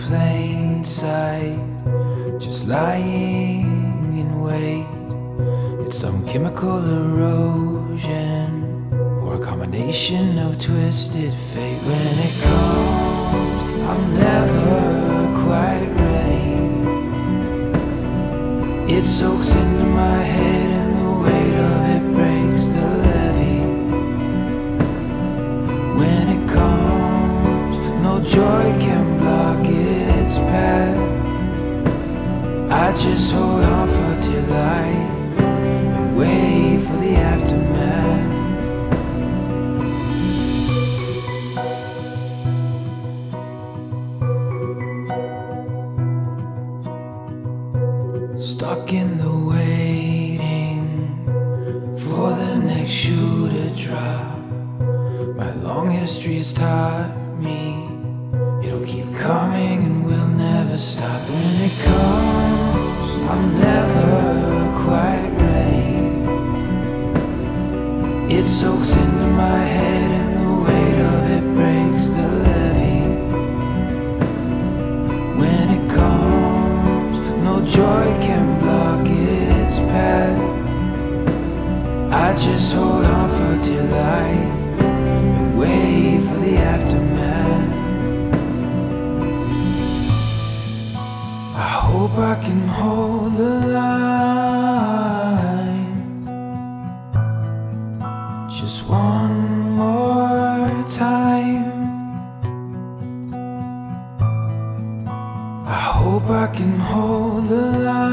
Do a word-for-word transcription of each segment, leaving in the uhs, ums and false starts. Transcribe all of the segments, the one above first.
plain sight, just lying in wait. It's some chemical erosion, or a combination of twisted fate. When it comes, I'm never quite ready. It soaks into my head and the weight of it breaks the levee. When it comes, no joy can block its path. I just hold on for dear life and wait for the aftermath. Stuck in the waiting for the next shoe to drop. My long history has taught me it'll keep coming and will never stop. When it comes, I'm never quite ready. It soaks into my head and the weight of it breaks the levee. When it comes, no joy can block its path. I just hold on for dear life and wait for the aftermath. I hope I can hold the line just one more time. I hope I can hold the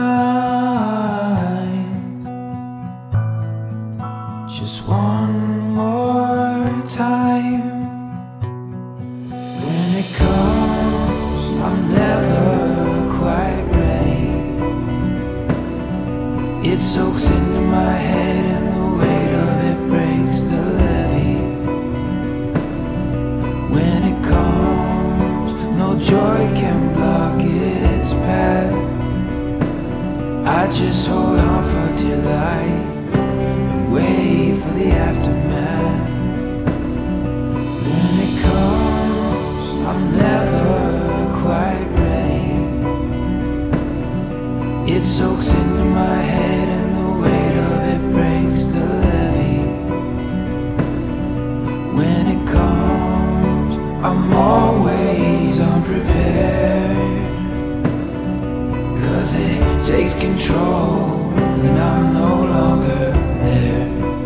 line just one more time. When it comes, I'm never quite ready. It soaks into my head and the weight of it breaks the levee. When it comes, no joy can block its path. I just hold on for dear life and wait for the aftermath. When it comes, I'm never quite ready. It soaks into my head and the weight of it breaks the levee. When it comes, I'm always unprepared, 'cause it takes control and I'm no longer there.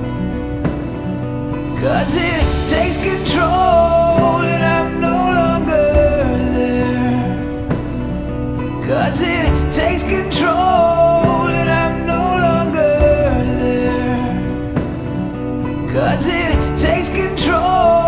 'Cause it takes control and I'm no longer there. 'Cause it takes control and I'm no longer there. 'Cause it takes control.